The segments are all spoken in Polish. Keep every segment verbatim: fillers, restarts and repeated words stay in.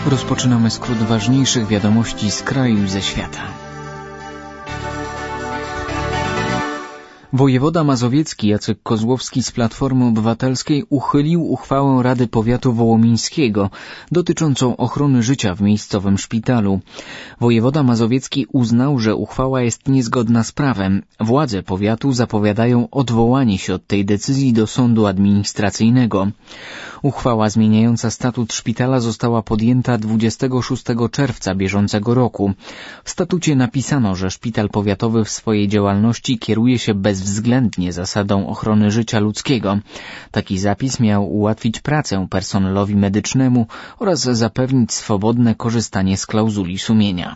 Rozpoczynamy skrót ważniejszych wiadomości z kraju i ze świata. Wojewoda mazowiecki Jacek Kozłowski z Platformy Obywatelskiej uchylił uchwałę Rady Powiatu Wołomińskiego dotyczącą ochrony życia w miejscowym szpitalu. Wojewoda mazowiecki uznał, że uchwała jest niezgodna z prawem. Władze powiatu zapowiadają odwołanie się od tej decyzji do sądu administracyjnego. Uchwała zmieniająca statut szpitala została podjęta dwudziestego szóstego czerwca bieżącego roku. W statucie napisano, że szpital powiatowy w swojej działalności kieruje się bezwzględnie zasadą ochrony życia ludzkiego. Taki zapis miał ułatwić pracę personelowi medycznemu oraz zapewnić swobodne korzystanie z klauzuli sumienia.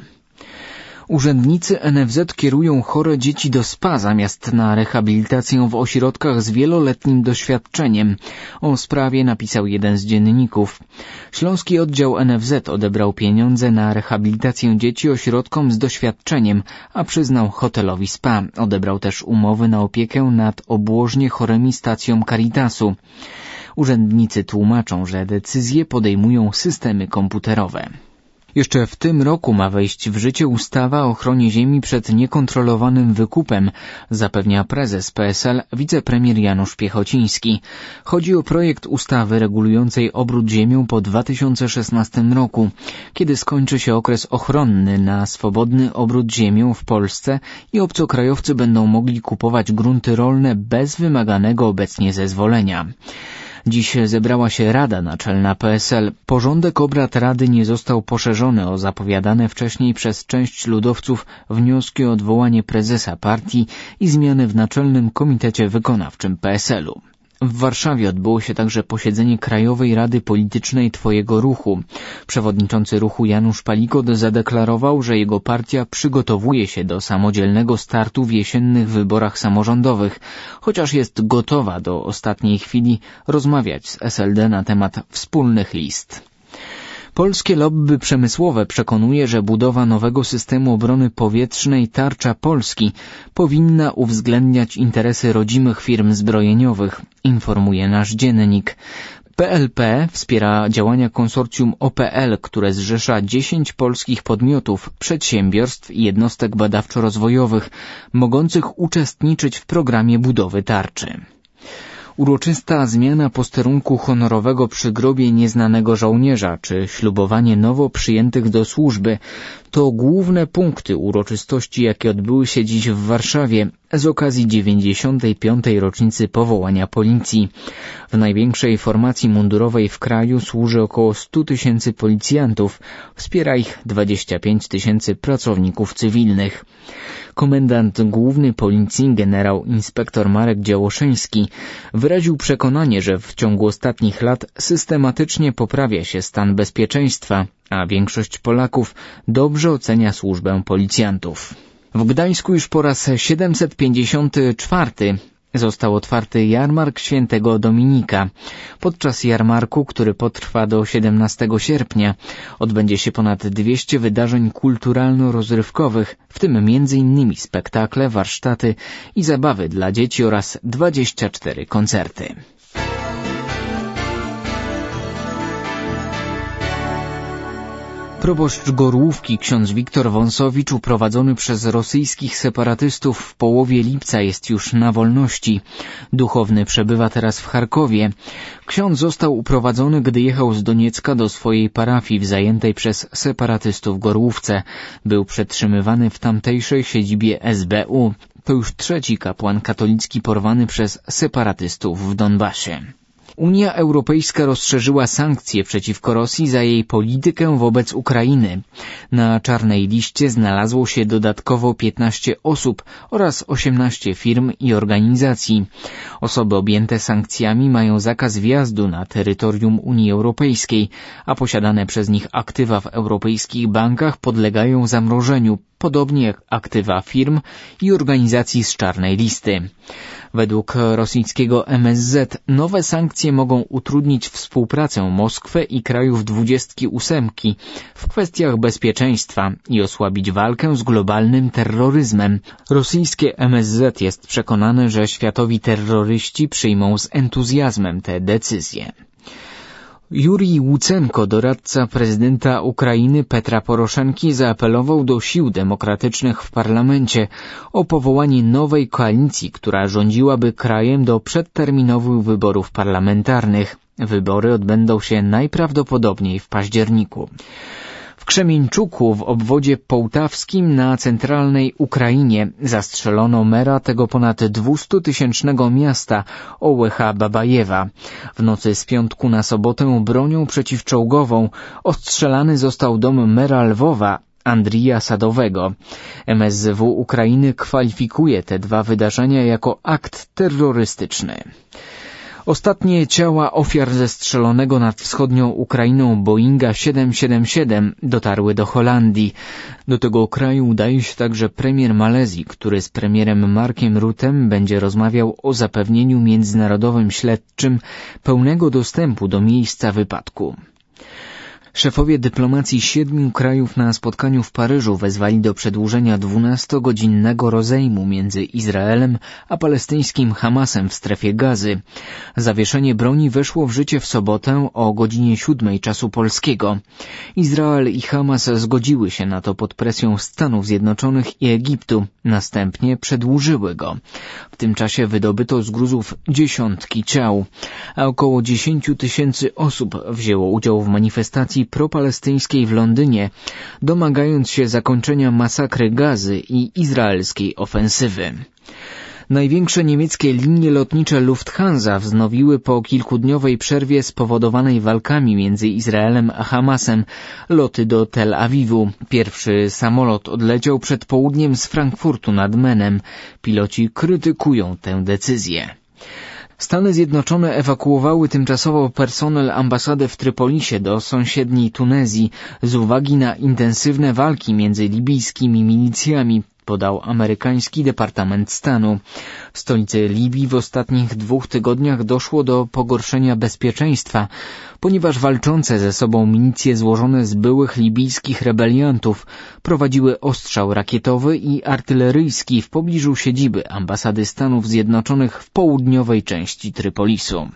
Urzędnicy N F Z kierują chore dzieci do S P A zamiast na rehabilitację w ośrodkach z wieloletnim doświadczeniem. O sprawie napisał jeden z dzienników. Śląski oddział N F Z odebrał pieniądze na rehabilitację dzieci ośrodkom z doświadczeniem, a przyznał hotelowi S P A. Odebrał też umowy na opiekę nad obłożnie chorymi stacją Caritasu. Urzędnicy tłumaczą, że decyzje podejmują systemy komputerowe. Jeszcze w tym roku ma wejść w życie ustawa o ochronie ziemi przed niekontrolowanym wykupem, zapewnia prezes P S L wicepremier Janusz Piechociński. Chodzi o projekt ustawy regulującej obrót ziemią po dwa tysiące szesnastym roku, kiedy skończy się okres ochronny na swobodny obrót ziemią w Polsce i obcokrajowcy będą mogli kupować grunty rolne bez wymaganego obecnie zezwolenia. Dziś zebrała się Rada Naczelna P S L. Porządek obrad Rady nie został poszerzony o zapowiadane wcześniej przez część ludowców wnioski o odwołanie prezesa partii i zmiany w Naczelnym Komitecie Wykonawczym P S L u. W Warszawie odbyło się także posiedzenie Krajowej Rady Politycznej Twojego Ruchu. Przewodniczący ruchu Janusz Palikot zadeklarował, że jego partia przygotowuje się do samodzielnego startu w jesiennych wyborach samorządowych, chociaż jest gotowa do ostatniej chwili rozmawiać z S L D na temat wspólnych list. Polskie lobby przemysłowe przekonuje, że budowa nowego systemu obrony powietrznej Tarcza Polski powinna uwzględniać interesy rodzimych firm zbrojeniowych, informuje nasz dziennik. P L P wspiera działania konsorcjum O P L, które zrzesza dziesięć polskich podmiotów, przedsiębiorstw i jednostek badawczo-rozwojowych, mogących uczestniczyć w programie budowy tarczy. Uroczysta zmiana posterunku honorowego przy grobie nieznanego żołnierza czy ślubowanie nowo przyjętych do służby to główne punkty uroczystości, jakie odbyły się dziś w Warszawie z okazji dziewięćdziesiątej piątej rocznicy powołania policji. W największej formacji mundurowej w kraju służy około stu tysięcy policjantów, wspiera ich dwadzieścia pięć tysięcy pracowników cywilnych. Komendant główny policji generał inspektor Marek Działoszyński wyraził przekonanie, że w ciągu ostatnich lat systematycznie poprawia się stan bezpieczeństwa, a większość Polaków dobrze ocenia służbę policjantów. W Gdańsku już po raz siedemset pięćdziesiąty czwarty został otwarty jarmark Świętego Dominika. Podczas jarmarku, który potrwa do siedemnastego sierpnia, odbędzie się ponad dwieście wydarzeń kulturalno-rozrywkowych, w tym między innymi spektakle, warsztaty i zabawy dla dzieci oraz dwadzieścia cztery koncerty. Proboszcz Gorłówki, ksiądz Wiktor Wąsowicz, uprowadzony przez rosyjskich separatystów w połowie lipca, jest już na wolności. Duchowny przebywa teraz w Charkowie. Ksiądz został uprowadzony, gdy jechał z Doniecka do swojej parafii w zajętej przez separatystów Gorłówce. Był przetrzymywany w tamtejszej siedzibie S B U. To już trzeci kapłan katolicki porwany przez separatystów w Donbasie. Unia Europejska rozszerzyła sankcje przeciwko Rosji za jej politykę wobec Ukrainy. Na czarnej liście znalazło się dodatkowo piętnaście osób oraz osiemnaście firm i organizacji. Osoby objęte sankcjami mają zakaz wjazdu na terytorium Unii Europejskiej, a posiadane przez nich aktywa w europejskich bankach podlegają zamrożeniu, podobnie jak aktywa firm i organizacji z czarnej listy. Według rosyjskiego M S Z nowe sankcje mogą utrudnić współpracę Moskwy i krajów dwudziestki ósemki w kwestiach bezpieczeństwa i osłabić walkę z globalnym terroryzmem. Rosyjskie M S Z jest przekonane, że światowi terroryści przyjmą z entuzjazmem te decyzje. Jurij Łucenko, doradca prezydenta Ukrainy Petra Poroszenki, zaapelował do sił demokratycznych w parlamencie o powołanie nowej koalicji, która rządziłaby krajem do przedterminowych wyborów parlamentarnych. Wybory odbędą się najprawdopodobniej w październiku. W Krzemieńczuku w obwodzie połtawskim na centralnej Ukrainie zastrzelono mera tego ponad dwustutysięcznego miasta Ołecha Babajewa. W nocy z piątku na sobotę bronią przeciwczołgową ostrzelany został dom mera Lwowa Andrija Sadowego. M S Z W Ukrainy kwalifikuje te dwa wydarzenia jako akt terrorystyczny. Ostatnie ciała ofiar zestrzelonego nad wschodnią Ukrainą Boeinga siedem siedem siedem dotarły do Holandii. Do tego kraju udaje się także premier Malezji, który z premierem Markiem Ruttem będzie rozmawiał o zapewnieniu międzynarodowym śledczym pełnego dostępu do miejsca wypadku. Szefowie dyplomacji siedmiu krajów na spotkaniu w Paryżu wezwali do przedłużenia dwunastogodzinnego rozejmu między Izraelem a palestyńskim Hamasem w strefie Gazy. Zawieszenie broni weszło w życie w sobotę o godzinie siódmej czasu polskiego. Izrael i Hamas zgodziły się na to pod presją Stanów Zjednoczonych i Egiptu. Następnie przedłużyły go. W tym czasie wydobyto z gruzów dziesiątki ciał, a około dziesięciu tysięcy osób wzięło udział w manifestacji propalestyńskiej w Londynie, domagając się zakończenia masakry Gazy i izraelskiej ofensywy. Największe niemieckie linie lotnicze Lufthansa wznowiły po kilkudniowej przerwie spowodowanej walkami między Izraelem a Hamasem loty do Tel Awiwu. Pierwszy samolot odleciał przed południem z Frankfurtu nad Menem. Piloci krytykują tę decyzję. Stany Zjednoczone ewakuowały tymczasowo personel ambasady w Trypolisie do sąsiedniej Tunezji z uwagi na intensywne walki między libijskimi milicjami, podał amerykański Departament Stanu. W stolicy Libii w ostatnich dwóch tygodniach doszło do pogorszenia bezpieczeństwa, ponieważ walczące ze sobą milicje złożone z byłych libijskich rebeliantów prowadziły ostrzał rakietowy i artyleryjski w pobliżu siedziby ambasady Stanów Zjednoczonych w południowej części Trypolisu.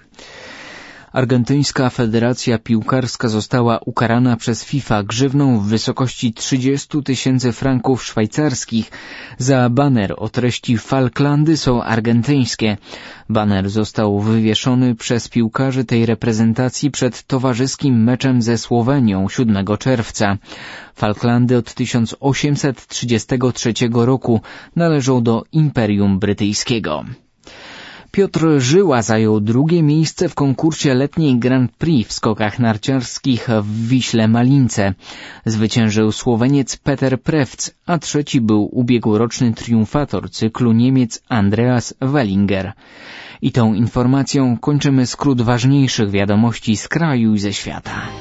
Argentyńska Federacja Piłkarska została ukarana przez FIFA grzywną w wysokości trzydziestu tysięcy franków szwajcarskich za baner o treści Falklandy są argentyńskie. Baner został wywieszony przez piłkarzy tej reprezentacji przed towarzyskim meczem ze Słowenią siódmego czerwca. Falklandy od tysiąc osiemset trzydziestego trzeciego roku należą do Imperium Brytyjskiego. Piotr Żyła zajął drugie miejsce w konkursie letniej Grand Prix w skokach narciarskich w Wiśle Malince. Zwyciężył Słoweniec Peter Prevc, a trzeci był ubiegłoroczny triumfator cyklu Niemiec Andreas Wellinger. I tą informacją kończymy skrót ważniejszych wiadomości z kraju i ze świata.